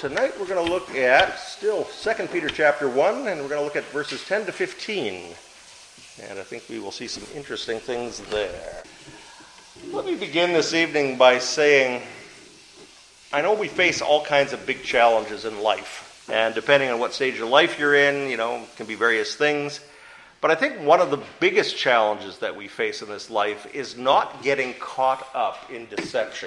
tonight we're going to look at still 2 Peter chapter 1, and we're going to look at verses 10 to 15. And I think we will see some interesting things there. Let me begin this evening by saying, I know we face all kinds of big challenges in life. And depending on what stage of life you're in, it can be various things. But I think one of the biggest challenges that we face in this life is not getting caught up in deception.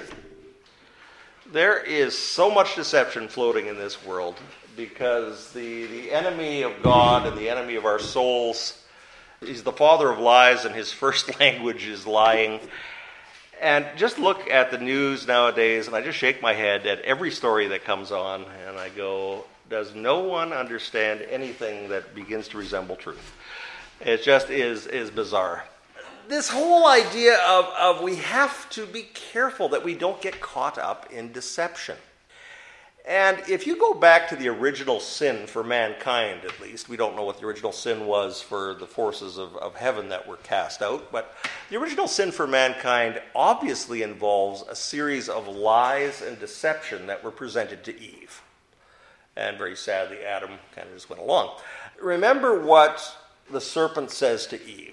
There is so much deception floating in this world because the enemy of God and the enemy of our souls, he's the father of lies, and his first language is lying. And just look at the news nowadays, and I just shake my head at every story that comes on, and I go, does no one understand anything that begins to resemble truth? It just is bizarre. This whole idea of we have to be careful that we don't get caught up in deception. And if you go back to the original sin for mankind, at least, we don't know what the original sin was for the forces of heaven that were cast out, but the original sin for mankind obviously involves a series of lies and deception that were presented to Eve. And very sadly, Adam kind of just went along. Remember what the serpent says to Eve.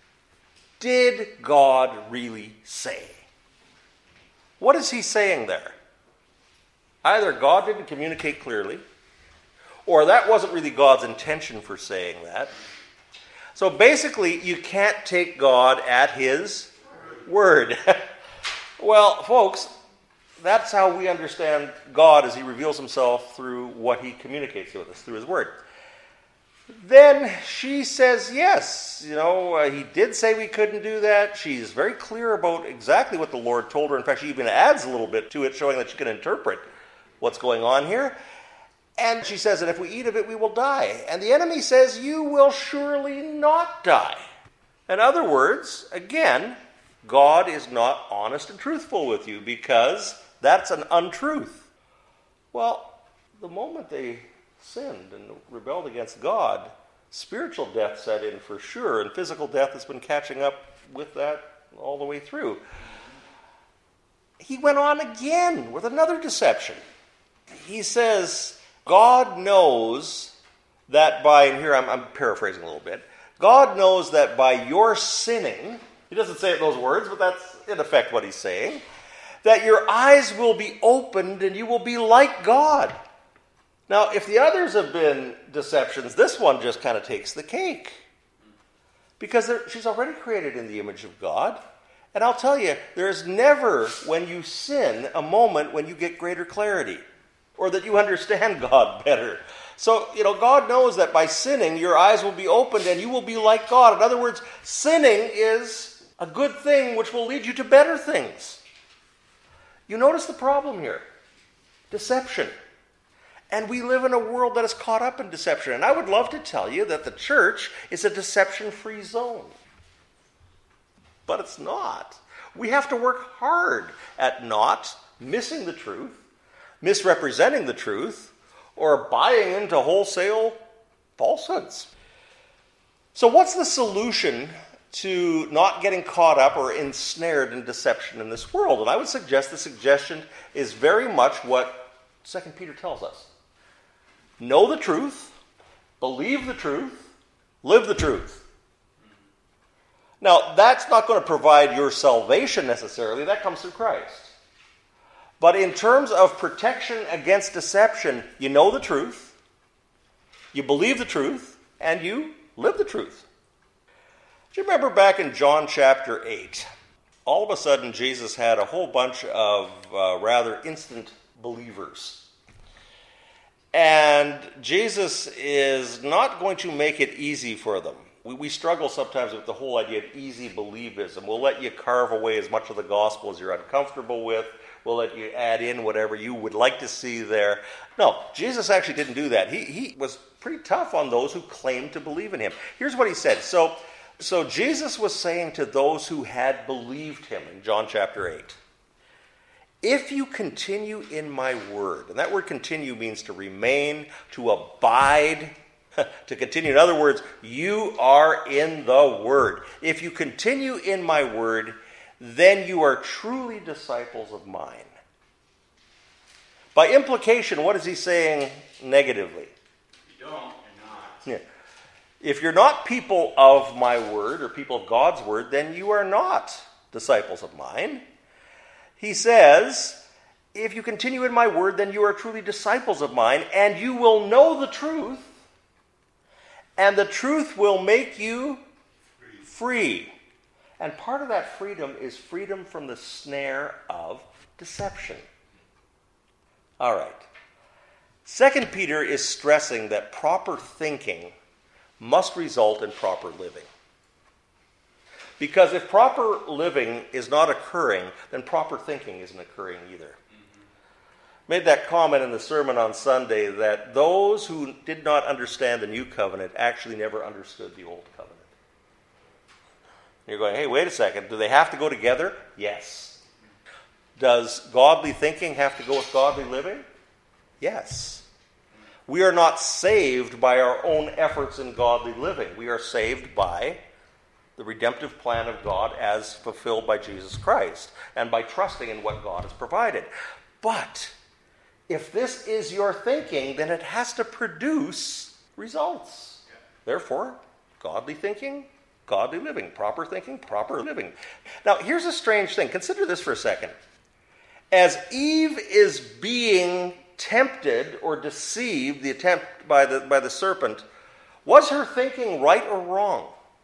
Did God really say? What is he saying there? Either God didn't communicate clearly, or that wasn't really God's intention for saying that. So basically, you can't take God at his word. Well, folks, that's how we understand God as he reveals himself through what he communicates with us, through his word. Then she says, yes, he did say we couldn't do that. She's very clear about exactly what the Lord told her. In fact, she even adds a little bit to it, showing that she can interpret what's going on here. And she says that if we eat of it, we will die. And the enemy says, you will surely not die. In other words, again, God is not honest and truthful with you because that's an untruth. Well, the moment they sinned and rebelled against God, spiritual death set in for sure, and physical death has been catching up with that all the way through. He went on again with another deception. He says, God knows that by, and here I'm paraphrasing a little bit, God knows that by your sinning, he doesn't say it in those words, but that's in effect what he's saying, that your eyes will be opened and you will be like God. Now, if the others have been deceptions, this one just kind of takes the cake. Because she's already created in the image of God. And I'll tell you, there's never, when you sin, a moment when you get greater clarity. Or that you understand God better. So, God knows that by sinning, your eyes will be opened and you will be like God. In other words, sinning is a good thing which will lead you to better things. You notice the problem here. Deception. And we live in a world that is caught up in deception. And I would love to tell you that the church is a deception-free zone. But it's not. We have to work hard at not missing the truth, misrepresenting the truth, or buying into wholesale falsehoods. So what's the solution to not getting caught up or ensnared in deception in this world? And I would suggest the suggestion is very much what 2 Peter tells us. Know the truth, believe the truth, live the truth. Now, that's not going to provide your salvation necessarily. That comes through Christ. But in terms of protection against deception, you know the truth, you believe the truth, and you live the truth. Do you remember back in John chapter 8? All of a sudden, Jesus had a whole bunch of rather instant believers. And Jesus is not going to make it easy for them. We struggle sometimes with the whole idea of easy believism. We'll let you carve away as much of the gospel as you're uncomfortable with. We'll let you add in whatever you would like to see there. No, Jesus actually didn't do that. He was pretty tough on those who claimed to believe in him. Here's what he said. So Jesus was saying to those who had believed him in John chapter 8, if you continue in my word, and that word continue means to remain, to abide, to continue. In other words, you are in the word. If you continue in my word, then you are truly disciples of mine. By implication, what is he saying negatively? If you don't, you're not. Yeah. If you're not people of my word or people of God's word, then you are not disciples of mine. He says, if you continue in my word, then you are truly disciples of mine, and you will know the truth, and the truth will make you free. And part of that freedom is freedom from the snare of deception. All right. 2 Peter is stressing that proper thinking must result in proper living. Because if proper living is not occurring, then proper thinking isn't occurring either. Made that comment in the sermon on Sunday that those who did not understand the new covenant actually never understood the old covenant. You're going, hey, wait a second, do they have to go together? Yes. Does godly thinking have to go with godly living? Yes. We are not saved by our own efforts in godly living. We are saved by the redemptive plan of God as fulfilled by Jesus Christ and by trusting in what God has provided. But if this is your thinking, then it has to produce results. Therefore, godly thinking, godly living. Proper thinking, proper living. Now, here's a strange thing. Consider this for a second. As Eve is being tempted or deceived, the attempt by the serpent, was her thinking right or wrong?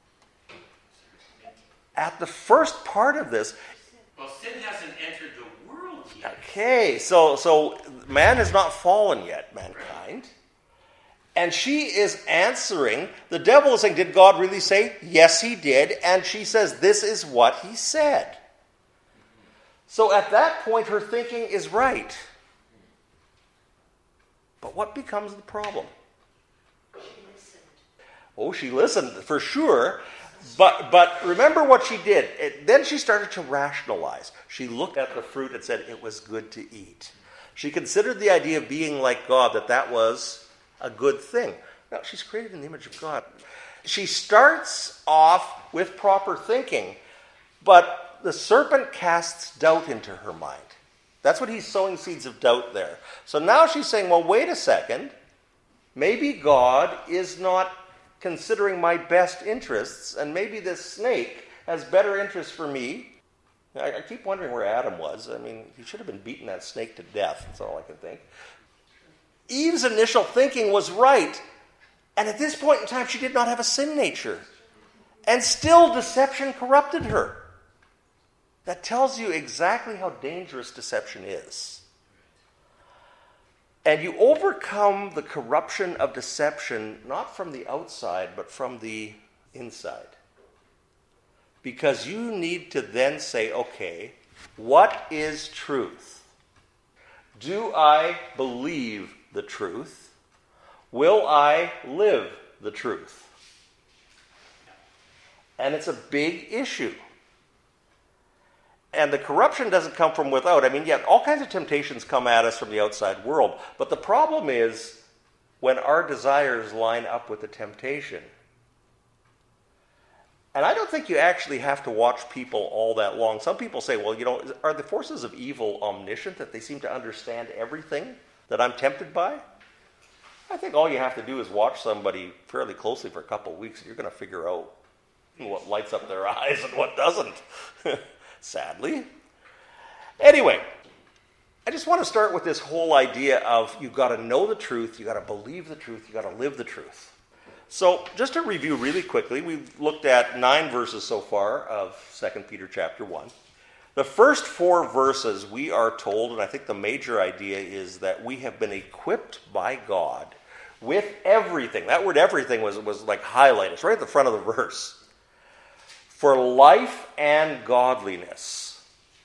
At the first part of this, well, sin hasn't entered the world yet. Okay, so man has not fallen yet, mankind. And she is answering, the devil is saying, did God really say? Yes, he did. And she says, this is what he said. So at that point, her thinking is right. But what becomes the problem? She listened. Oh, she listened, for sure. But remember what she did. Then she started to rationalize. She looked at the fruit and said it was good to eat. She considered the idea of being like God, that was a good thing. Now, she's created in the image of God. She starts off with proper thinking, but the serpent casts doubt into her mind. That's what he's sowing seeds of doubt there. So now she's saying, well, wait a second. Maybe God is not considering my best interests, and maybe this snake has better interests for me. I keep wondering where Adam was. I mean, he should have been beating that snake to death. That's all I can think. Eve's initial thinking was right. And at this point in time, she did not have a sin nature. And still, deception corrupted her. That tells you exactly how dangerous deception is. And you overcome the corruption of deception not from the outside, but from the inside. Because you need to then say, okay, what is truth? Do I believe the truth? Will I live the truth? And it's a big issue. And the corruption doesn't come from without. I mean, all kinds of temptations come at us from the outside world. But the problem is when our desires line up with the temptation. And I don't think you actually have to watch people all that long. Some people say, well, are the forces of evil omniscient, that they seem to understand everything that I'm tempted by? I think all you have to do is watch somebody fairly closely for a couple of weeks, and you're going to figure out what lights up their eyes and what doesn't. Sadly. Anyway, I just want to start with this whole idea of you've got to know the truth, you've got to believe the truth, you've got to live the truth. So, just to review really quickly, we've looked at 9 verses so far of 2 Peter chapter 1. The first 4 verses we are told, and I think the major idea is that we have been equipped by God with everything. That word everything was like highlighted. It's right at the front of the verse. For life and godliness.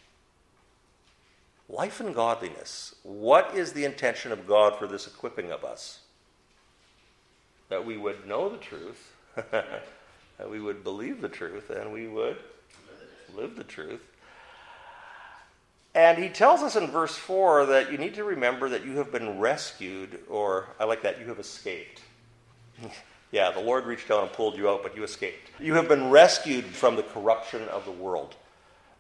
Life and godliness. What is the intention of God for this equipping of us? That we would know the truth, that we would believe the truth, and we would live the truth. And he tells us in verse 4 that you need to remember that you have been rescued, or I like that, you have escaped. Yeah, the Lord reached down and pulled you out, but you escaped. You have been rescued from the corruption of the world.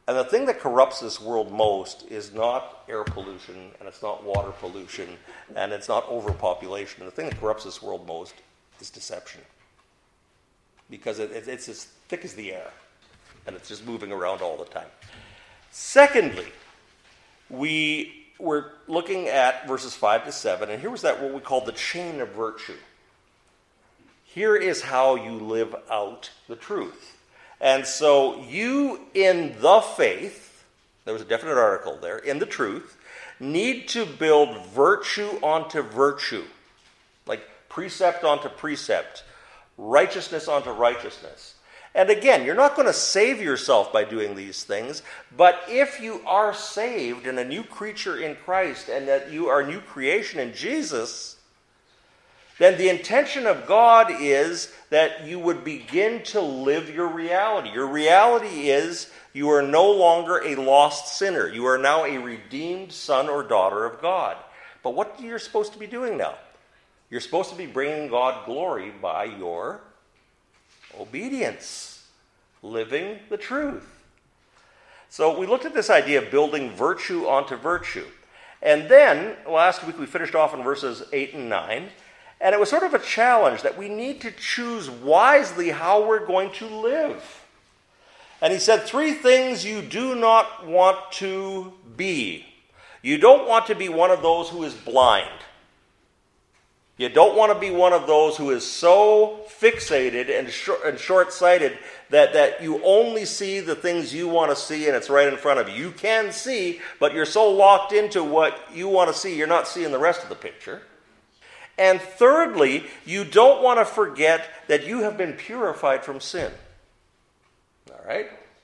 And the thing that corrupts this world most is not air pollution, and it's not water pollution, and it's not overpopulation. The thing that corrupts this world most is deception. Because it's as thick as the air, and it's just moving around all the time. Secondly, we were looking at verses 5 to 7, and here was that what we call the chain of virtue. Here is how you live out the truth. And so you in the faith, there was a definite article there, in the truth, need to build virtue onto virtue. Like precept onto precept, righteousness onto righteousness. And again, you're not going to save yourself by doing these things, but if you are saved and a new creature in Christ and that you are a new creation in Jesus, then the intention of God is that you would begin to live your reality. Your reality is you are no longer a lost sinner. You are now a redeemed son or daughter of God. But what you're supposed to be doing now? You're supposed to be bringing God glory by your obedience, living the truth. So we looked at this idea of building virtue onto virtue. And then, last week we finished off in verses 8 and 9. And it was sort of a challenge that we need to choose wisely how we're going to live. And he said 3 things you do not want to be. You don't want to be one of those who is blind. You don't want to be one of those who is so fixated and short-sighted that you only see the things you want to see and it's right in front of you. You can see, but you're so locked into what you want to see, you're not seeing the rest of the picture. And thirdly, you don't want to forget that you have been purified from sin. All right?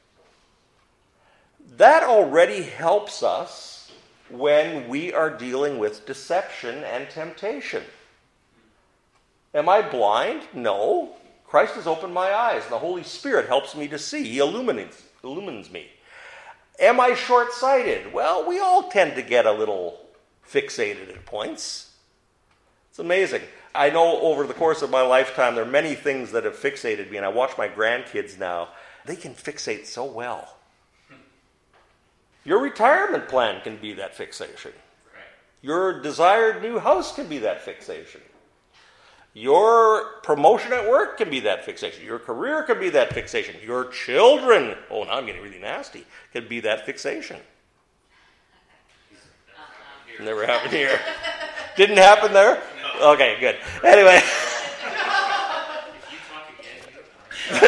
That already helps us when we are dealing with deception and temptation. Am I blind? No. Christ has opened my eyes, and the Holy Spirit helps me to see. He illumines me. Am I short-sighted? Well, we all tend to get a little fixated at points. It's amazing. I know over the course of my lifetime, there are many things that have fixated me, and I watch my grandkids now. They can fixate so well. Your retirement plan can be that fixation. Your desired new house can be that fixation. Your promotion at work can be that fixation. Your career can be that fixation. Your children, oh, now I'm getting really nasty, can be that fixation. Never happened here. Didn't happen there? No. Okay, good. Anyway. If you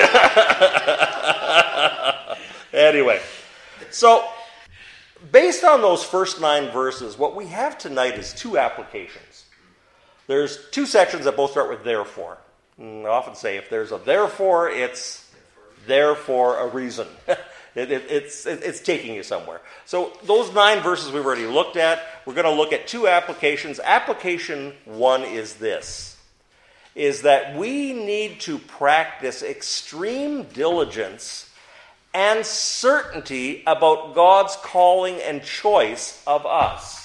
talk again, Anyway. So, based on those first 9 verses, what we have tonight is 2 applications. There's 2 sections that both start with therefore. And I often say if there's a therefore, it's there for a reason. It's taking you somewhere. So those 9 verses we've already looked at. We're going to look at 2 applications. Application 1 is this, is that we need to practice extreme diligence and certainty about God's calling and choice of us.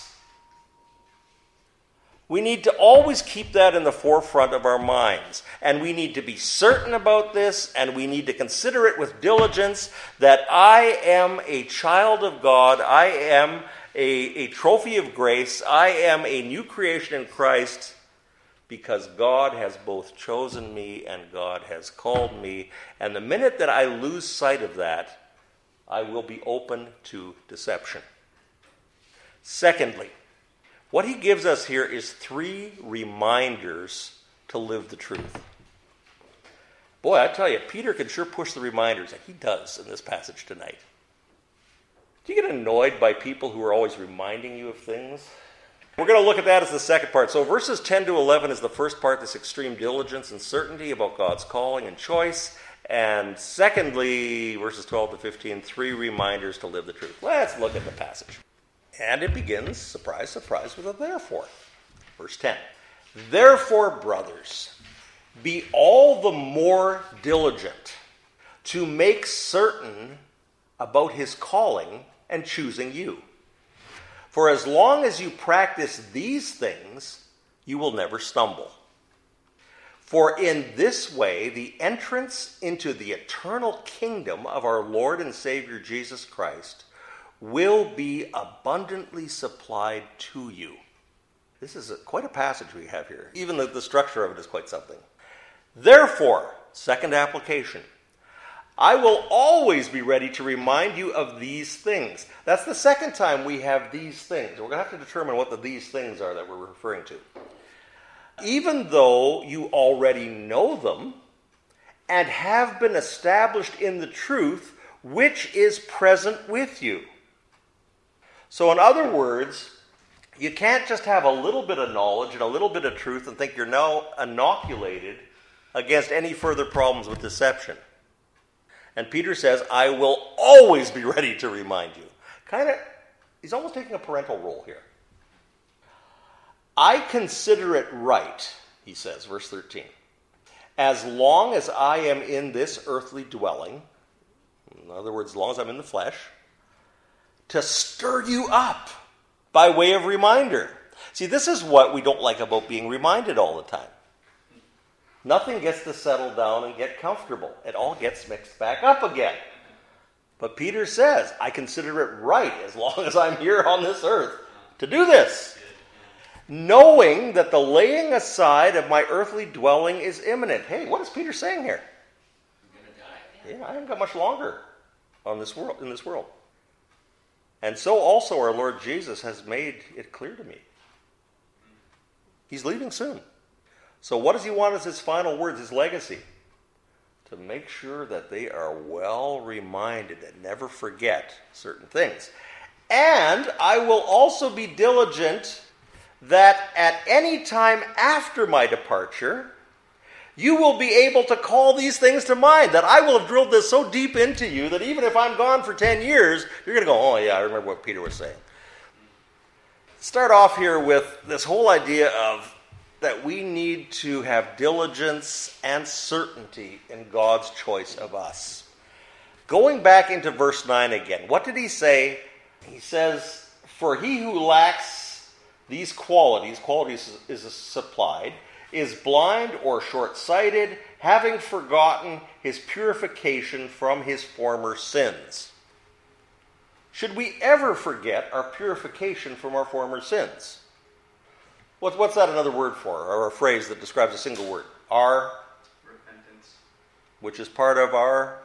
We need to always keep that in the forefront of our minds. And we need to be certain about this, and we need to consider it with diligence that I am a child of God, I am a trophy of grace, I am a new creation in Christ, because God has both chosen me and God has called me. And the minute that I lose sight of that, I will be open to deception. Secondly, what he gives us here is 3 reminders to live the truth. Boy, I tell you, Peter can sure push the reminders, and he does in this passage tonight. Do you get annoyed by people who are always reminding you of things? We're going to look at that as the second part. So verses 10 to 11 is the first part, this extreme diligence and certainty about God's calling and choice. And secondly, verses 12 to 15, 3 reminders to live the truth. Let's look at the passage. And it begins, surprise, surprise, with a therefore. Verse 10. Therefore, brothers, be all the more diligent to make certain about his calling and choosing you. For as long as you practice these things, you will never stumble. For in this way, the entrance into the eternal kingdom of our Lord and Savior Jesus Christ will be abundantly supplied to you. This is quite a passage we have here. Even the structure of it is quite something. Therefore, second application, I will always be ready to remind you of these things. That's the second time we have these things. We're going to have to determine what these things are that we're referring to. Even though you already know them and have been established in the truth which is present with you. So in other words, you can't just have a little bit of knowledge and a little bit of truth and think you're now inoculated against any further problems with deception. And Peter says, I will always be ready to remind you. He's almost taking a parental role here. I consider it right, he says, verse 13, as long as I am in this earthly dwelling, in other words, as long as I'm in the flesh, to stir you up by way of reminder. See, this is what we don't like about being reminded all the time. Nothing gets to settle down and get comfortable. It all gets mixed back up again. But Peter says, I consider it right, as long as I'm here on this earth, to do this, knowing that the laying aside of my earthly dwelling is imminent. Hey, what is Peter saying here? I'm going to die. Yeah, I haven't got much longer in this world. And so also our Lord Jesus has made it clear to me. He's leaving soon. So what does he want as his final words, his legacy? To make sure that they are well reminded and never forget certain things. And I will also be diligent that at any time after my departure, you will be able to call these things to mind, that I will have drilled this so deep into you that even if I'm gone for 10 years, you're going to go, oh yeah, I remember what Peter was saying. Start off here with this whole idea of that we need to have diligence and certainty in God's choice of us. Going back into verse 9 again, what did he say? He says, for he who lacks these qualities is supplied, is blind or short-sighted, having forgotten his purification from his former sins. Should we ever forget our purification from our former sins? What's that another word for, or a phrase that describes a single word? Our Repentance. Which is part of our...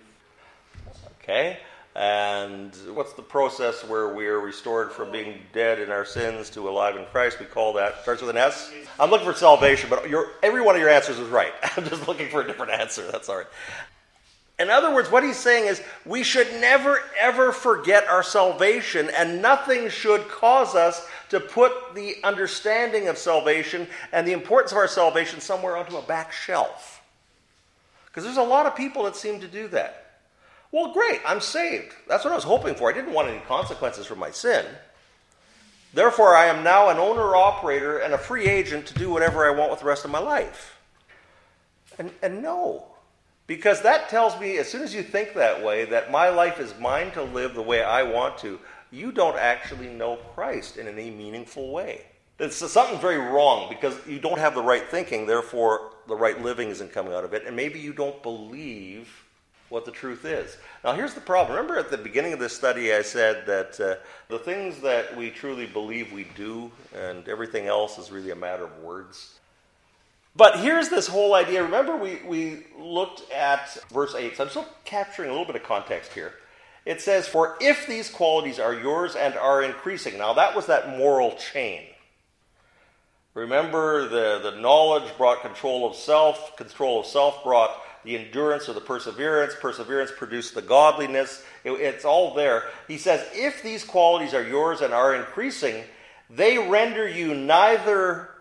Okay. And what's the process where we are restored from being dead in our sins to alive in Christ? We call that, starts with an S. I'm looking for salvation, but every one of your answers is right. I'm just looking for a different answer. That's all right. In other words, what he's saying is we should never, ever forget our salvation, and nothing should cause us to put the understanding of salvation and the importance of our salvation somewhere onto a back shelf. Because there's a lot of people that seem to do that. Well, great, I'm saved. That's what I was hoping for. I didn't want any consequences from my sin. Therefore, I am now an owner-operator and a free agent to do whatever I want with the rest of my life. And no. Because that tells me, as soon as you think that way, that my life is mine to live the way I want to, you don't actually know Christ in any meaningful way. It's something very wrong because you don't have the right thinking, therefore the right living isn't coming out of it, and maybe you don't believe what the truth is. Now here's the problem. Remember at the beginning of this study I said that the things that we truly believe we do, and everything else is really a matter of words. But here's this whole idea. Remember we looked at verse 8, so I'm still capturing a little bit of context here. It says, for if these qualities are yours and are increasing. Now that was that moral chain. Remember the knowledge brought control of self brought the endurance or the perseverance produced the godliness. It's all there. He says, if these qualities are yours and are increasing, they render you neither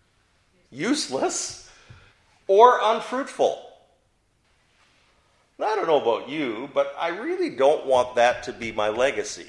useless or unfruitful. Now, I don't know about you, but I really don't want that to be my legacy.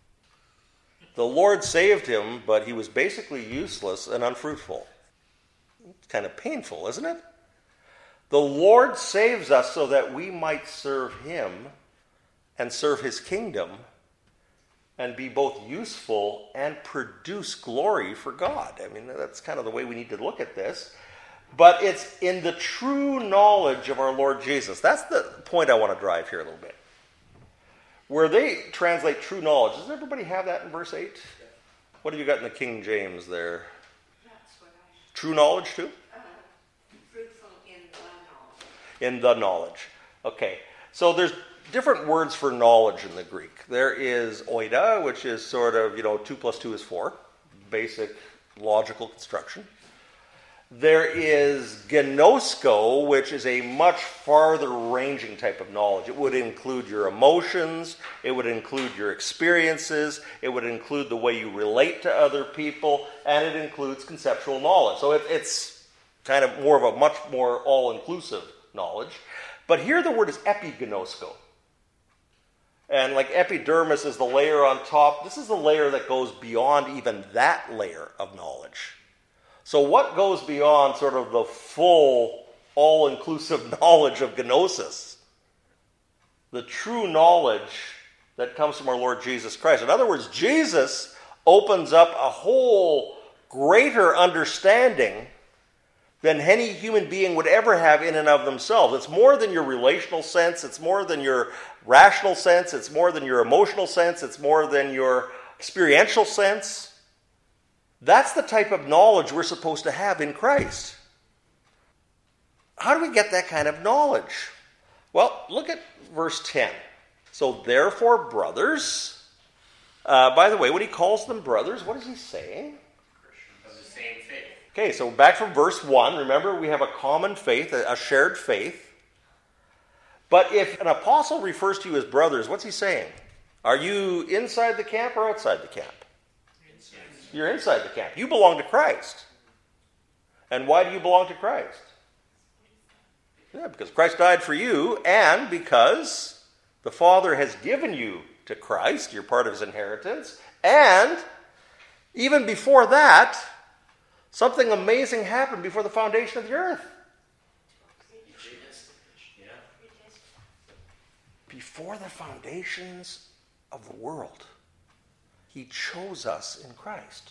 The Lord saved him, but he was basically useless and unfruitful. It's kind of painful, isn't it? The Lord saves us so that we might serve him and serve his kingdom and be both useful and produce glory for God. I mean, that's kind of the way we need to look at this. But it's in the true knowledge of our Lord Jesus. That's the point I want to drive here a little bit. Where they translate true knowledge. Does everybody have that in verse 8? What have you got in the King James there? That's what I, True knowledge too? fruitful in the knowledge. In the knowledge. Okay. So there's different words for knowledge in the Greek. There is oida, which is sort of, 2 plus 2 is 4. Basic logical construction. There is gnosko, which is a much farther ranging type of knowledge. It would include your emotions, it would include your experiences, it would include the way you relate to other people, and it includes conceptual knowledge. So it's kind of more of a much more all-inclusive knowledge. But here the word is epignosko. And like epidermis is the layer on top, this is the layer that goes beyond even that layer of knowledge. So what goes beyond sort of the full, all-inclusive knowledge of gnosis? The true knowledge that comes from our Lord Jesus Christ. In other words, Jesus opens up a whole greater understanding than any human being would ever have in and of themselves. It's more than your relational sense. It's more than your rational sense. It's more than your emotional sense. It's more than your experiential sense. That's the type of knowledge we're supposed to have in Christ. How do we get that kind of knowledge? Well, look at verse 10. So, therefore, brothers. By the way, when he calls them brothers, what is he saying? Of the same faith. Okay, so back from verse 1. Remember, we have a common faith, a shared faith. But if an apostle refers to you as brothers, what's he saying? Are you inside the camp or outside the camp? You're inside the camp. You belong to Christ. And why do you belong to Christ? Yeah, because Christ died for you, and because the Father has given you to Christ. You're part of his inheritance. And even before that, something amazing happened before the foundation of the earth. Before the foundations of the world, he chose us in Christ.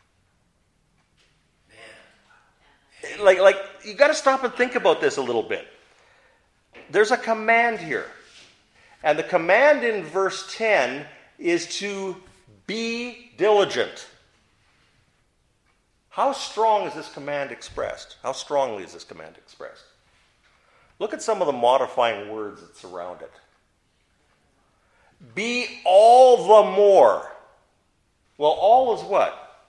Man. Like you got to stop and think about this a little bit. There's a command here. And the command in verse 10 is to be diligent. How strong is this command expressed? How strongly is this command expressed? Look at some of the modifying words that surround it. Be all the more. Well, all is what?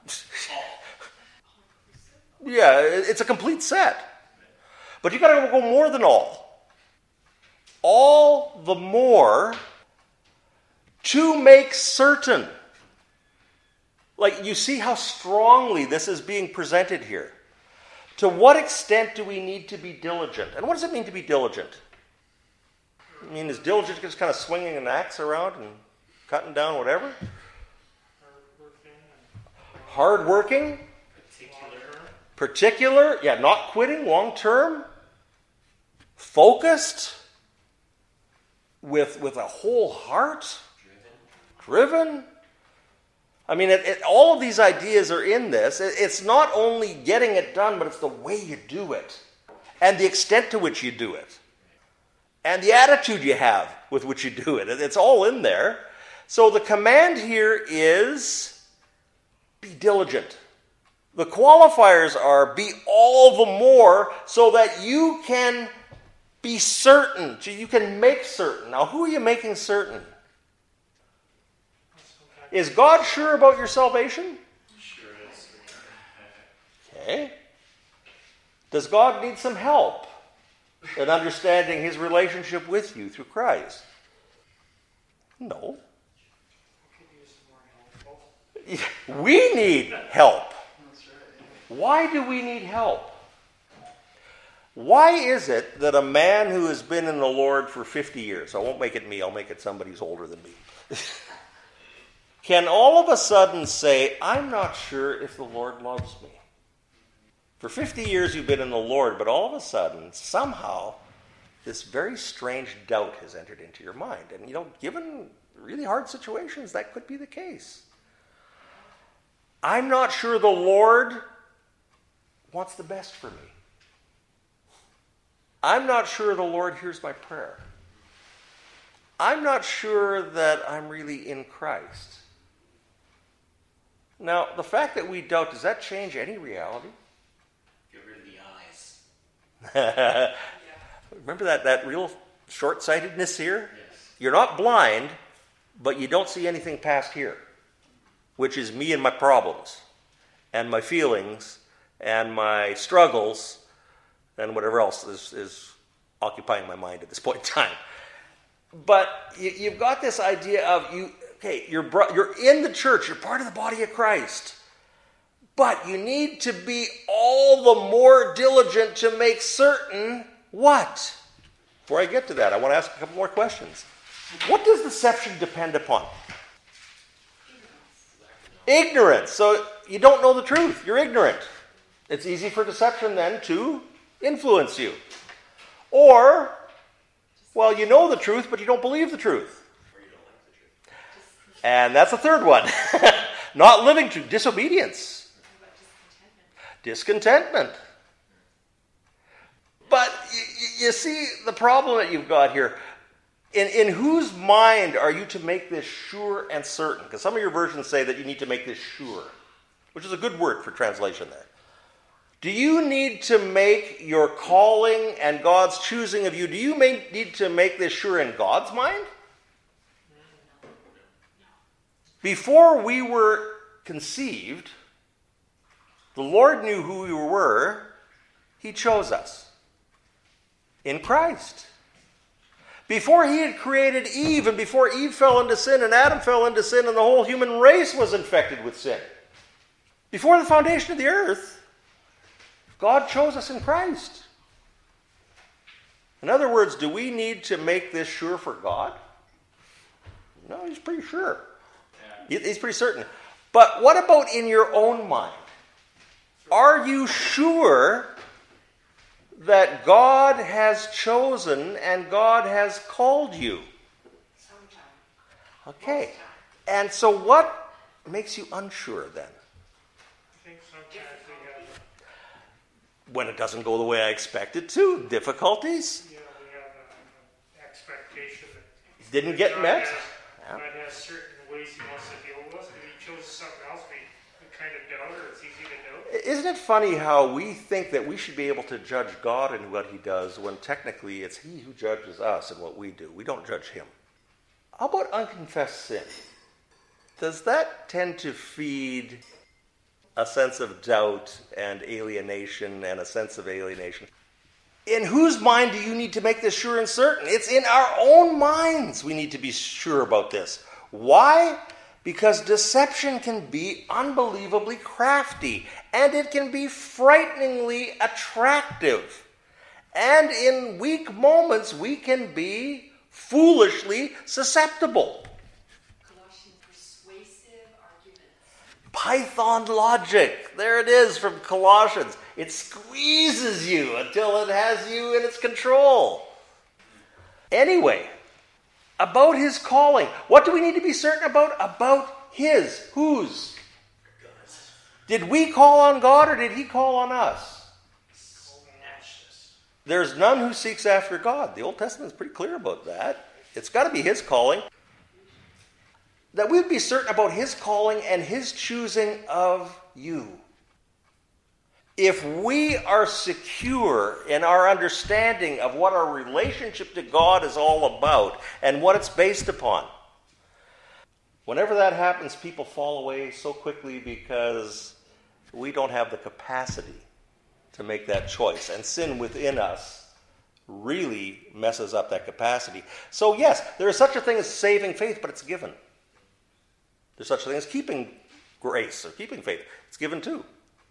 Yeah, it's a complete set. But you got to go more than all. All the more to make certain. Like, you see how strongly this is being presented here. To what extent do we need to be diligent? And what does it mean to be diligent? I mean, is diligent just kind of swinging an axe around and cutting down whatever? Hard-working. Particular. Yeah, not quitting, long-term. Focused. With a whole heart. Driven. I mean, all of these ideas are in this. It's not only getting it done, but it's the way you do it. And the extent to which you do it. And the attitude you have with which you do it. It's all in there. So the command here is be diligent. The qualifiers are be all the more so that you can be certain. So you can make certain. Now, who are you making certain? Is God sure about your salvation? Sure is. Okay. Does God need some help in understanding his relationship with you through Christ? No. We need help. Why do we need help? Why is it that a man who has been in the Lord for 50 years, I won't make it me, I'll make it somebody who's older than me, can all of a sudden say, I'm not sure if the Lord loves me? For 50 years you've been in the Lord, but all of a sudden, somehow, this very strange doubt has entered into your mind. And, given really hard situations, that could be the case. I'm not sure the Lord wants the best for me. I'm not sure the Lord hears my prayer. I'm not sure that I'm really in Christ. Now, the fact that we doubt, does that change any reality? Get rid of the eyes. Remember that real short-sightedness here? Yes. You're not blind, but you don't see anything past here, which is me and my problems, and my feelings, and my struggles, and whatever else is occupying my mind at this point in time. But you've got this idea of you're in the church, you're part of the body of Christ, but you need to be all the more diligent to make certain what? Before I get to that, I want to ask a couple more questions. What does deception depend upon? Ignorance. So you don't know the truth. You're ignorant. It's easy for deception then to influence you. Or, well, you know the truth, but you don't believe the truth. Or you don't like the truth. And that's the third one. Not living truth. Disobedience. Discontentment. But you see the problem that you've got here. In whose mind are you to make this sure and certain? Because some of your versions say that you need to make this sure, which is a good word for translation there. Do you need to make your calling and God's choosing of you, do you need to make this sure in God's mind? Before we were conceived, the Lord knew who we were. He chose us in Christ. Before he had created Eve, and before Eve fell into sin, and Adam fell into sin, and the whole human race was infected with sin. Before the foundation of the earth, God chose us in Christ. In other words, do we need to make this sure for God? No, he's pretty sure. He's pretty certain. But what about in your own mind? Are you sure that God has chosen and God has called you? Sometimes. Okay. And so what makes you unsure then? I think sometimes we have, When it doesn't go the way I expect it to? Difficulties? we have an expectation that Didn't get met? God has certain ways he wants to deal with us, and he chose something else we kind of doubt, or it's easy to doubt. Isn't it funny how we think that we should be able to judge God in what he does when technically it's he who judges us in what we do? We don't judge him. How about unconfessed sin? Does that tend to feed a sense of doubt and alienation and a sense of alienation? In whose mind do you need to make this sure and certain? It's in our own minds we need to be sure about this. Why? Because deception can be unbelievably crafty, and it can be frighteningly attractive. And in weak moments, we can be foolishly susceptible. Colossian persuasive arguments. Python logic. There it is from Colossians. It squeezes you until it has you in its control. Anyway, about his calling. What do we need to be certain about? About his. Whose? Did we call on God or did he call on us? There's none who seeks after God. The Old Testament is pretty clear about that. It's got to be his calling. That we would be certain about his calling and his choosing of you. If we are secure in our understanding of what our relationship to God is all about and what it's based upon, whenever that happens, people fall away so quickly because we don't have the capacity to make that choice. And sin within us really messes up that capacity. So yes, there is such a thing as saving faith, but it's given. There's such a thing as keeping grace or keeping faith. It's given too.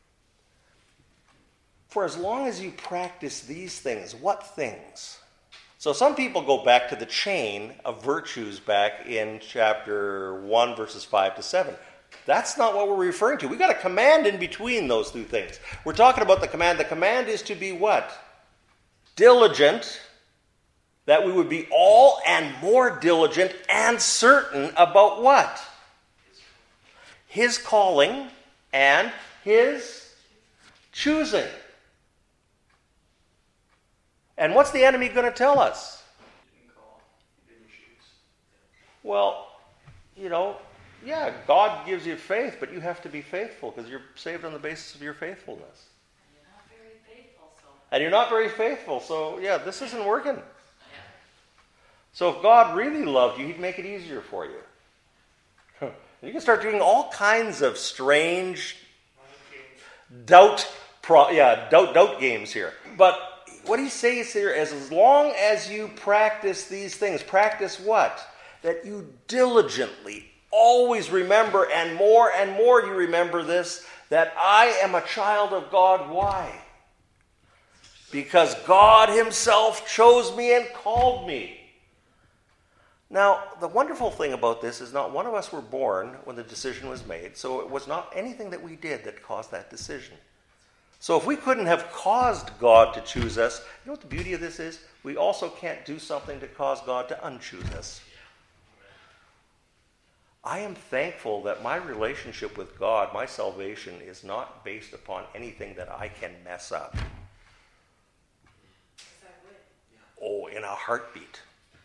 For as long as you practice these things, what things? So some people go back to the chain of virtues back in chapter 1, verses 5 to 7. That's not what we're referring to. We've got a command in between those two things. We're talking about the command. The command is to be what? Diligent, that we would be all and more diligent and certain about what? His calling and his choosing. And what's the enemy going to tell us? Didn't call. Didn't choose. Well, yeah, God gives you faith, but you have to be faithful because you're saved on the basis of your faithfulness. You're not very faithful, so. And you're not very faithful, so yeah, this isn't working. So if God really loved you, he'd make it easier for you. You can start doing all kinds of strange doubt games here. But what he says here is as long as you practice these things, practice what? That you diligently always remember, and more you remember this, that I am a child of God. Why? Because God himself chose me and called me. Now, the wonderful thing about this is not one of us were born when the decision was made, so it was not anything that we did that caused that decision. So if we couldn't have caused God to choose us, you know what the beauty of this is? We also can't do something to cause God to unchoose us. I am thankful that my relationship with God, my salvation, is not based upon anything that I can mess up. Oh, in a heartbeat.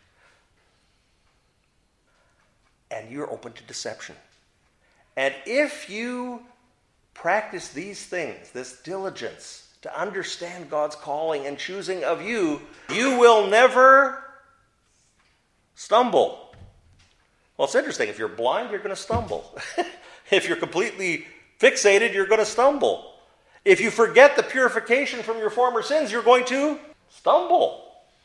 And you're open to deception. And if you practice these things, this diligence to understand God's calling and choosing of you, you will never stumble. Well, it's interesting. If you're blind, you're going to stumble. If you're completely fixated, you're going to stumble. If you forget the purification from your former sins, you're going to stumble.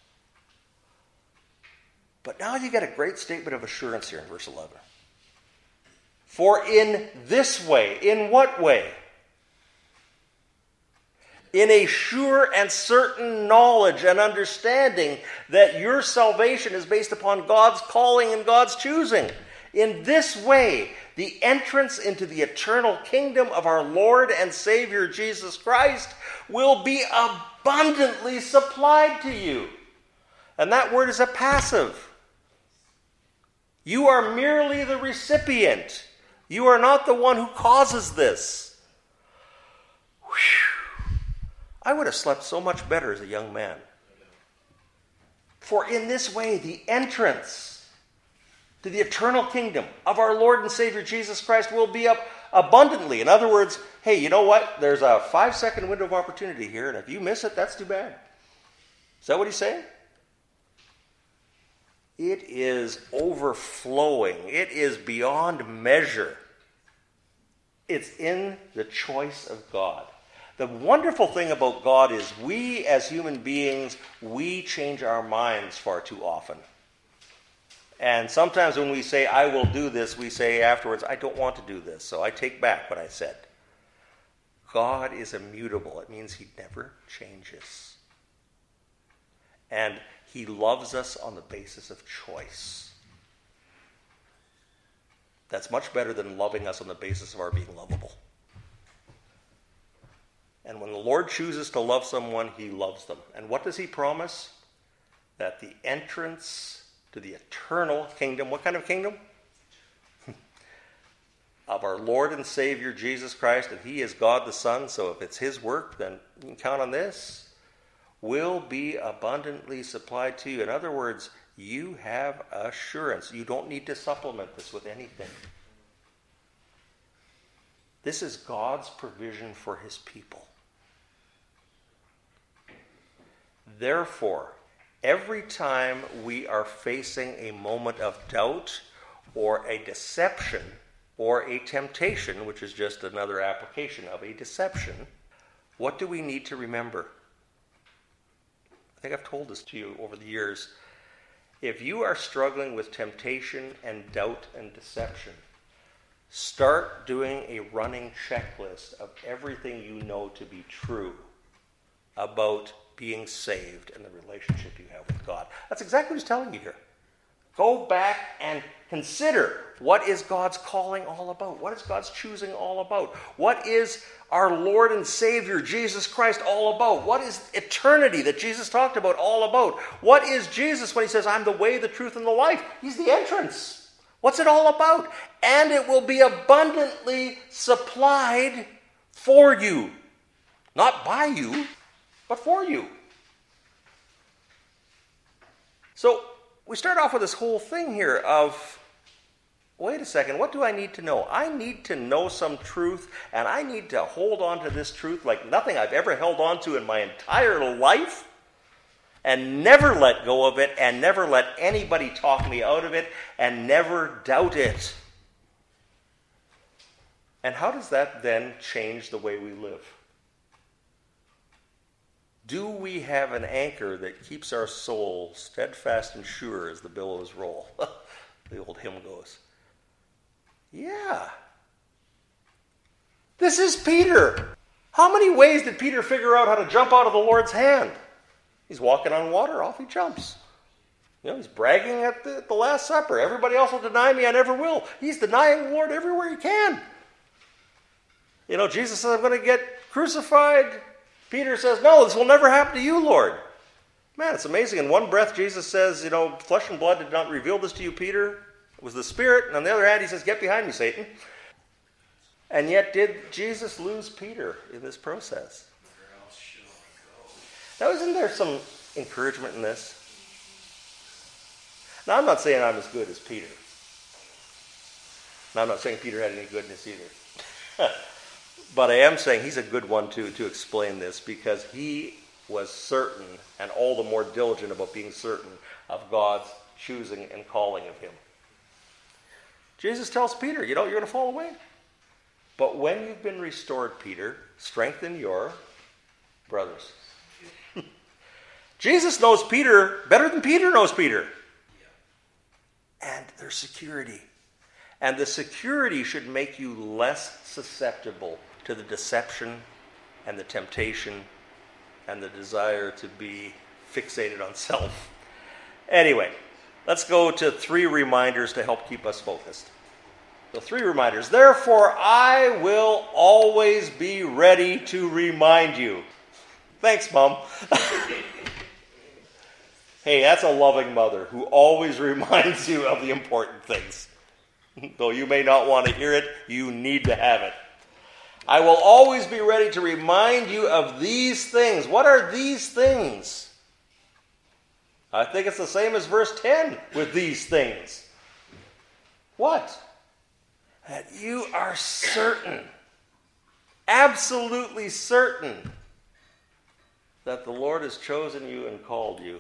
But now you get a great statement of assurance here in verse 11. For in this way, in what way? In a sure and certain knowledge and understanding that your salvation is based upon God's calling and God's choosing. In this way, the entrance into the eternal kingdom of our Lord and Savior Jesus Christ will be abundantly supplied to you. And that word is a passive. You are merely the recipient. You are not the one who causes this. Whew. I would have slept so much better as a young man. For in this way, the entrance to the eternal kingdom of our Lord and Savior Jesus Christ will be up abundantly. In other words, hey, you know what? There's a 5-second window of opportunity here, and if you miss it, that's too bad. Is that what he's saying? It is overflowing. It is beyond measure. It's in the choice of God. The wonderful thing about God is we as human beings, we change our minds far too often. And sometimes when we say, I will do this, we say afterwards, I don't want to do this, so I take back what I said. God is immutable. It means he never changes. And he loves us on the basis of choice. That's much better than loving us on the basis of our being lovable. And when the Lord chooses to love someone, he loves them. And what does he promise? That the entrance to the eternal kingdom, what kind of kingdom? Of our Lord and Savior Jesus Christ, and he is God the Son, so if it's his work, then you can count on this, will be abundantly supplied to you. In other words, you have assurance. You don't need to supplement this with anything. This is God's provision for his people. Therefore, every time we are facing a moment of doubt or a deception or a temptation, which is just another application of a deception, what do we need to remember? I think I've told this to you over the years. If you are struggling with temptation and doubt and deception, start doing a running checklist of everything you know to be true about being saved and the relationship you have with God. That's exactly what he's telling you here. Go back and consider, what is God's calling all about? What is God's choosing all about? What is our Lord and Savior Jesus Christ all about? What is eternity that Jesus talked about all about? What is Jesus when he says, I'm the way, the truth, and the life? He's the entrance. What's it all about? And it will be abundantly supplied for you. Not by you, but for you. So we start off with this whole thing here of, wait a second, what do I need to know? I need to know some truth, and I need to hold on to this truth like nothing I've ever held on to in my entire life, and never let go of it, and never let anybody talk me out of it, and never doubt it. And how does that then change the way we live? Do we have an anchor that keeps our soul steadfast and sure as the billows roll? The old hymn goes. Yeah. This is Peter. How many ways did Peter figure out how to jump out of the Lord's hand? He's walking on water, off he jumps. He's bragging at the Last Supper. Everybody else will deny me, I never will. He's denying the Lord everywhere he can. Jesus says, I'm going to get crucified. Peter says, no, this will never happen to you, Lord. Man, it's amazing. In one breath, Jesus says, flesh and blood did not reveal this to you, Peter. It was the Spirit. And on the other hand, he says, get behind me, Satan. And yet, did Jesus lose Peter in this process? Now, isn't there some encouragement in this? Now, I'm not saying I'm as good as Peter. Now, I'm not saying Peter had any goodness either. But I am saying he's a good one to explain this, because he was certain, and all the more diligent about being certain, of God's choosing and calling of him. Jesus tells Peter, you're going to fall away. But when you've been restored, Peter, strengthen your brothers. Jesus knows Peter better than Peter knows Peter. And there's security. And the security should make you less susceptible to the deception and the temptation and the desire to be fixated on self. Anyway, let's go to 3 reminders to help keep us focused. So 3 reminders. Therefore, I will always be ready to remind you. Thanks, Mom. Hey, that's a loving mother who always reminds you of the important things. Though you may not want to hear it, you need to have it. I will always be ready to remind you of these things. What are these things? I think it's the same as verse 10 with these things. What? That you are certain, absolutely certain, that the Lord has chosen you and called you.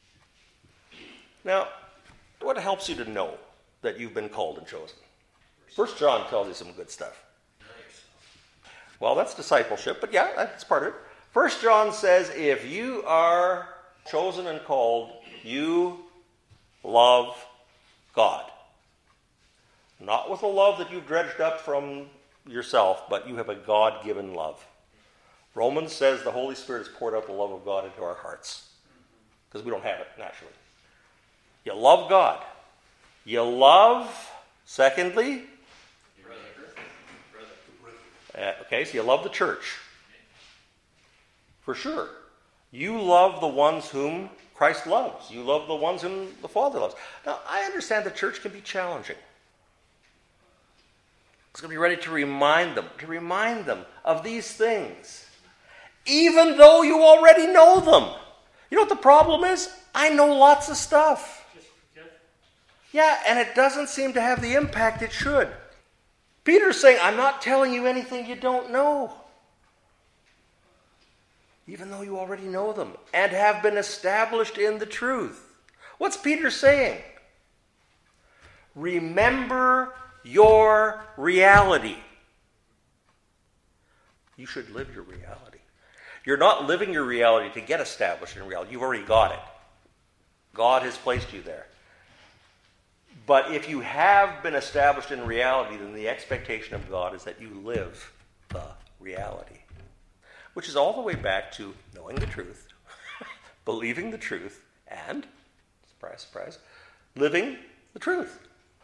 Now, what helps you to know that you've been called and chosen? 1 John tells you some good stuff. Well, that's discipleship, but yeah, that's part of it. 1 John says, if you are chosen and called, you love God. Not with a love that you've dredged up from yourself, but you have a God-given love. Romans says the Holy Spirit has poured out the love of God into our hearts, because we don't have it naturally. You love God. You love, secondly, so you love the church. For sure. You love the ones whom Christ loves. You love the ones whom the Father loves. Now, I understand the church can be challenging. It's going to be ready to remind them of these things, even though you already know them. You know what the problem is? I know lots of stuff. Yeah, and it doesn't seem to have the impact it should. Peter's saying, I'm not telling you anything you don't know, even though you already know them and have been established in the truth. What's Peter saying? Remember your reality. You should live your reality. You're not living your reality to get established in reality. You've already got it. God has placed you there. But if you have been established in reality, then the expectation of God is that you live the reality. Which is all the way back to knowing the truth, believing the truth, and, surprise, surprise, living the truth.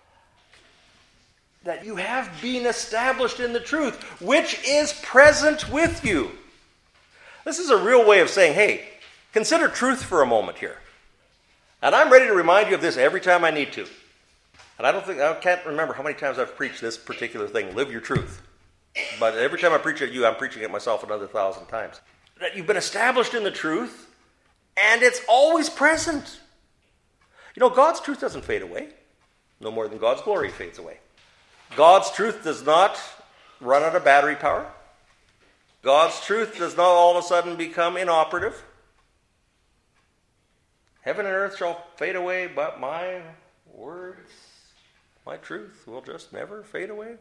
That you have been established in the truth, which is present with you. This is a real way of saying, hey, consider truth for a moment here. And I'm ready to remind you of this every time I need to. And I can't remember how many times I've preached this particular thing, live your truth. But every time I preach at you, I'm preaching at myself another 1,000 times. That you've been established in the truth, and it's always present. You know, God's truth doesn't fade away, no more than God's glory fades away. God's truth does not run out of battery power. God's truth does not all of a sudden become inoperative. Heaven and earth shall fade away, but my words, my truth will just never fade away.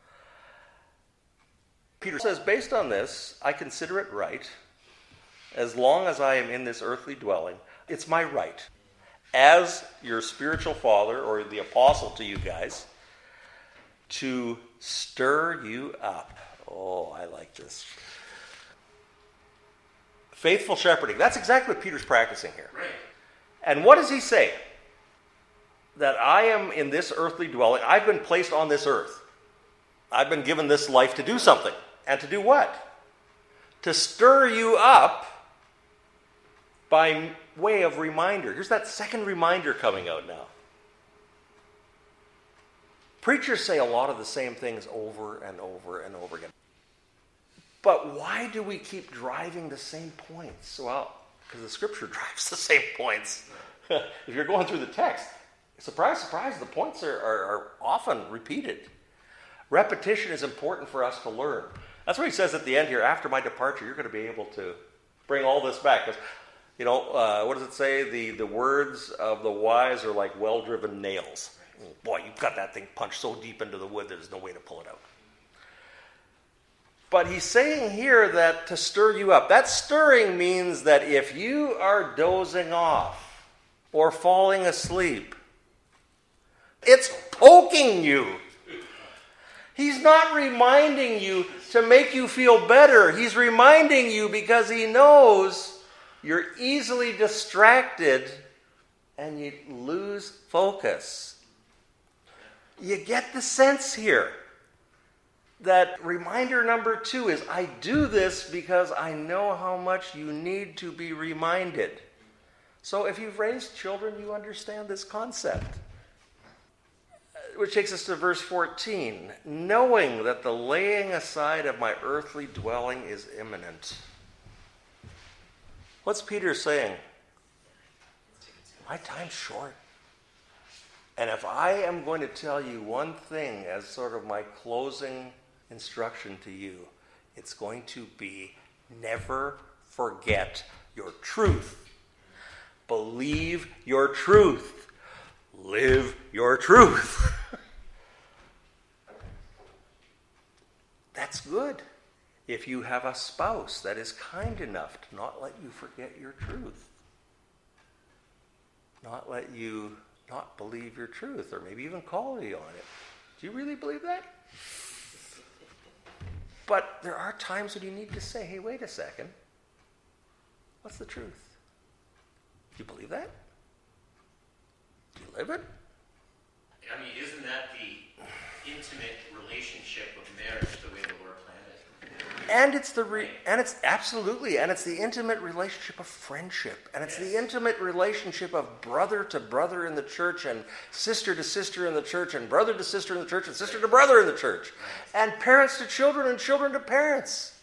Peter says, based on this, I consider it right, as long as I am in this earthly dwelling, it's my right, as your spiritual father or the apostle to you guys, to stir you up. Oh, I like this. Faithful shepherding. That's exactly what Peter's practicing here. Right. And what does he say? That I am in this earthly dwelling. I've been placed on this earth. I've been given this life to do something. And to do what? To stir you up by way of reminder. Here's that second reminder coming out now. Preachers say a lot of the same things over and over and over again. But why do we keep driving the same points? Well, because the Scripture drives the same points. If you're going through the text, surprise, surprise, the points are often repeated. Repetition is important for us to learn. That's what he says at the end here, after my departure, you're going to be able to bring all this back. Because, what does it say? The words of the wise are like well-driven nails. Boy, you've got that thing punched so deep into the wood, there's no way to pull it out. But he's saying here that to stir you up. That stirring means that if you are dozing off or falling asleep, it's poking you. He's not reminding you to make you feel better. He's reminding you because he knows you're easily distracted and you lose focus. You get the sense here that reminder number 2 is, I do this because I know how much you need to be reminded. So if you've raised children, you understand this concept. Which takes us to verse 14. Knowing that the laying aside of my earthly dwelling is imminent. What's Peter saying? My time's short. And if I am going to tell you one thing as sort of my closing instruction to you, it's going to be never forget your truth. Believe your truth. Live your truth. That's good if you have a spouse that is kind enough to not let you forget your truth. Not let you not believe your truth, or maybe even call you on it. Do you really believe that? But there are times when you need to say, hey, wait a second. What's the truth? Do you believe that? Do you live it? I mean, isn't that the intimate relationship of marriage, the way the Lord planned it? And it's absolutely, and it's the intimate relationship of friendship, and it's the intimate relationship of brother to brother in the church, and sister to sister in the church, and brother to sister in the church, and sister to brother in the church, and parents to children, and children to parents.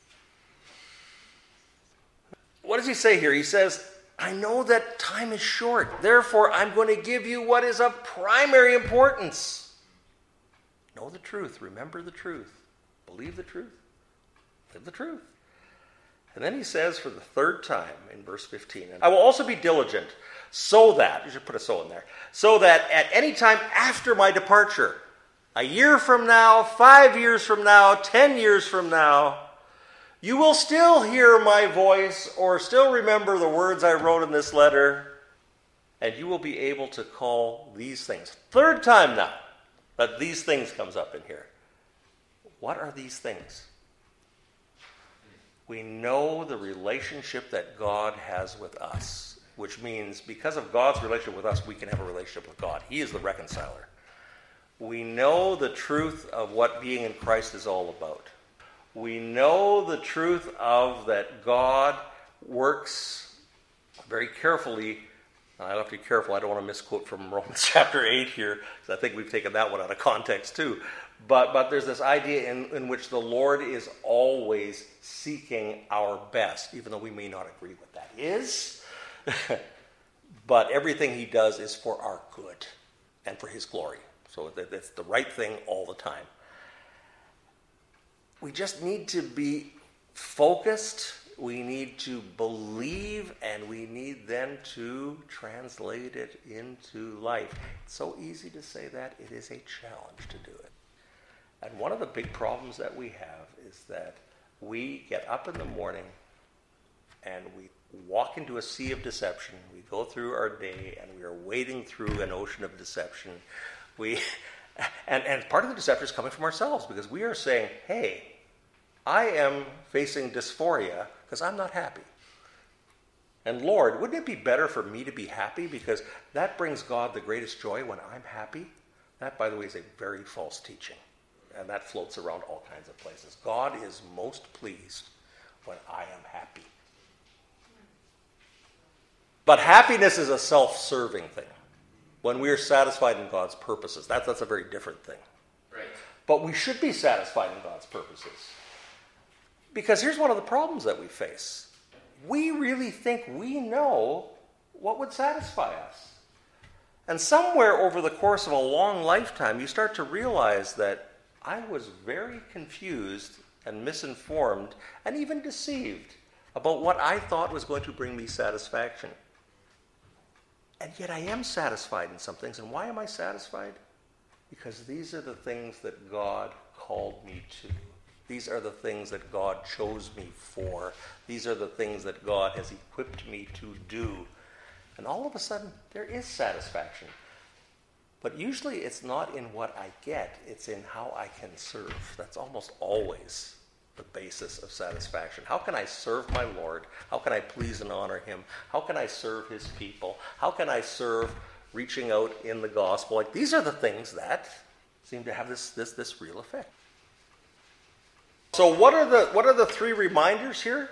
What does he say here? He says, I know that time is short, therefore I'm going to give you what is of primary importance. Know the truth, remember the truth, believe the truth, live the truth. And then he says for the third time in verse 15, I will also be diligent so that, you should put a so in there, so that at any time after my departure, a year from now, 5 years from now, 10 years from now, you will still hear my voice or still remember the words I wrote in this letter, and you will be able to call these things. Third time now that these things comes up in here. What are these things? We know the relationship that God has with us, which means because of God's relationship with us, we can have a relationship with God. He is the reconciler. We know the truth of what being in Christ is all about. We know the truth of that God works very carefully. I'll have to be careful. I don't want to misquote from Romans chapter 8 here, because I think we've taken that one out of context too. But there's this idea in which the Lord is always seeking our best, even though we may not agree what that is. but everything he does is for our good and for his glory. So it's the right thing all the time. We just need to be focused, we need to believe, and we need then to translate it into life. It's so easy to say that, it is a challenge to do it. And one of the big problems that we have is that we get up in the morning and we walk into a sea of deception. We go through our day and we are wading through an ocean of deception. And part of the deception is coming from ourselves, because we are saying, hey, I am facing dysphoria because I'm not happy. And Lord, wouldn't it be better for me to be happy, because that brings God the greatest joy when I'm happy? That, by the way, is a very false teaching. And that floats around all kinds of places. God is most pleased when I am happy. But happiness is a self-serving thing. When we are satisfied in God's purposes, that's a very different thing. Right. But we should be satisfied in God's purposes. Because here's one of the problems that we face. We really think we know what would satisfy us. And somewhere over the course of a long lifetime, you start to realize that I was very confused and misinformed and even deceived about what I thought was going to bring me satisfaction. And yet I am satisfied in some things. And why am I satisfied? Because these are the things that God called me to. These are the things that God chose me for. These are the things that God has equipped me to do. And all of a sudden, there is satisfaction. But usually it's not in what I get, it's in how I can serve. That's almost always the basis of satisfaction. How can I serve my Lord? How can I please and honor him? How can I serve his people? How can I serve reaching out in the gospel? Like, these are the things that seem to have this real effect. So what are the three reminders here?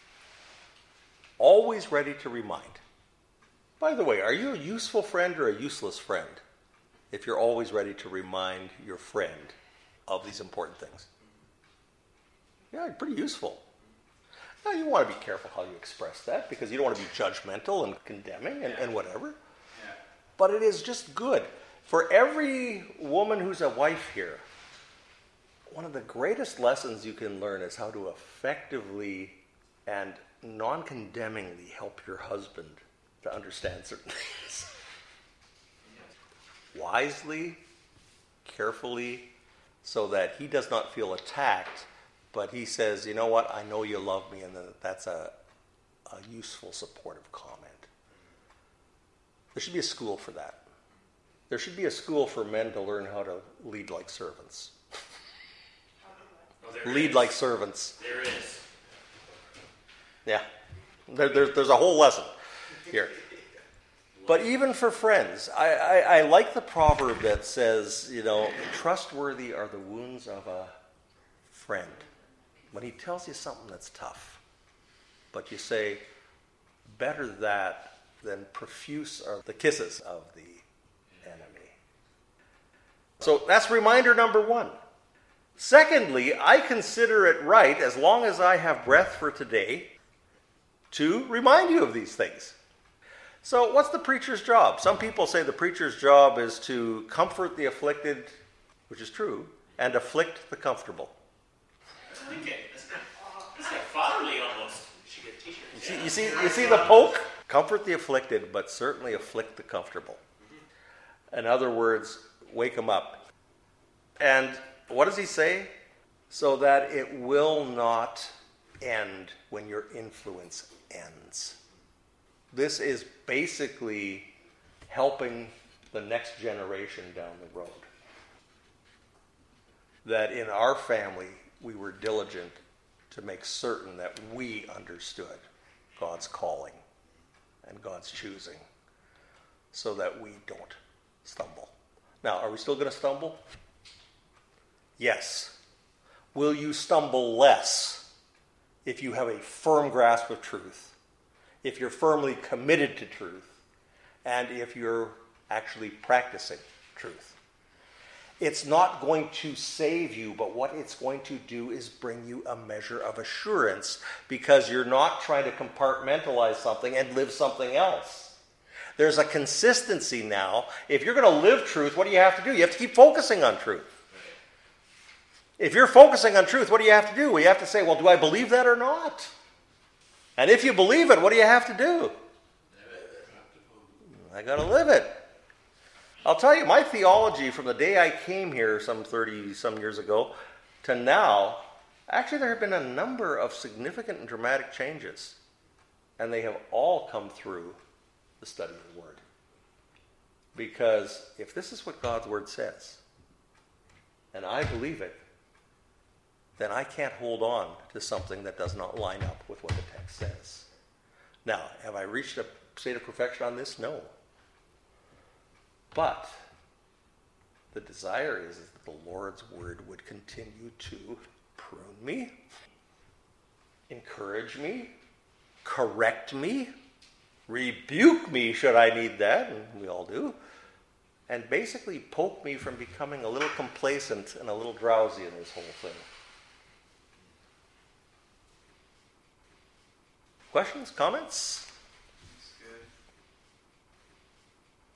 Always ready to remind. By the way, are you a useful friend or a useless friend if you're always ready to remind your friend of these important things? Yeah, pretty useful. Now, you want to be careful how you express that, because you don't want to be judgmental and condemning and whatever. Yeah. But it is just good. For every woman who's a wife here, one of the greatest lessons you can learn is how to effectively and non-condemningly help your husband to understand certain things. Wisely, carefully, so that he does not feel attacked, but he says, you know what, I know you love me, and that's a useful, supportive comment. There should be a school for that. There should be a school for men to learn how to lead like servants. Lead like servants. There is. Yeah. There's a whole lesson here. But even for friends, I like the proverb that says, trustworthy are the wounds of a friend. When he tells you something that's tough, but you say, better that than profuse are the kisses of the enemy. So that's reminder number one. Secondly, I consider it right, as long as I have breath for today, to remind you of these things. So what's the preacher's job? Some people say the preacher's job is to comfort the afflicted, which is true, and afflict the comfortable. Okay. That's like fatherly almost. You should get a t-shirt. You see the poke? Comfort the afflicted, but certainly afflict the comfortable. In other words, wake them up. And what does he say? So that it will not end when your influence ends. This is basically helping the next generation down the road. That in our family, we were diligent to make certain that we understood God's calling and God's choosing, so that we don't stumble. Now, are we still going to stumble? Yes. Will you stumble less if you have a firm grasp of truth, if you're firmly committed to truth, and if you're actually practicing truth? It's not going to save you, but what it's going to do is bring you a measure of assurance, because you're not trying to compartmentalize something and live something else. There's a consistency now. If you're going to live truth, what do you have to do? You have to keep focusing on truth. If you're focusing on truth, what do you have to do? Well, you have to say, well, do I believe that or not? And if you believe it, what do you have to do? I got to live it. I'll tell you, my theology from the day I came here some 30-some years ago to now, actually there have been a number of significant and dramatic changes. And they have all come through the study of the Word. Because if this is what God's Word says, and I believe it, then I can't hold on to something that does not line up with what the text says. Now, have I reached a state of perfection on this? No. But the desire is that the Lord's Word would continue to prune me, encourage me, correct me, rebuke me should I need that, and we all do, and basically poke me from becoming a little complacent and a little drowsy in this whole thing. Questions? Comments?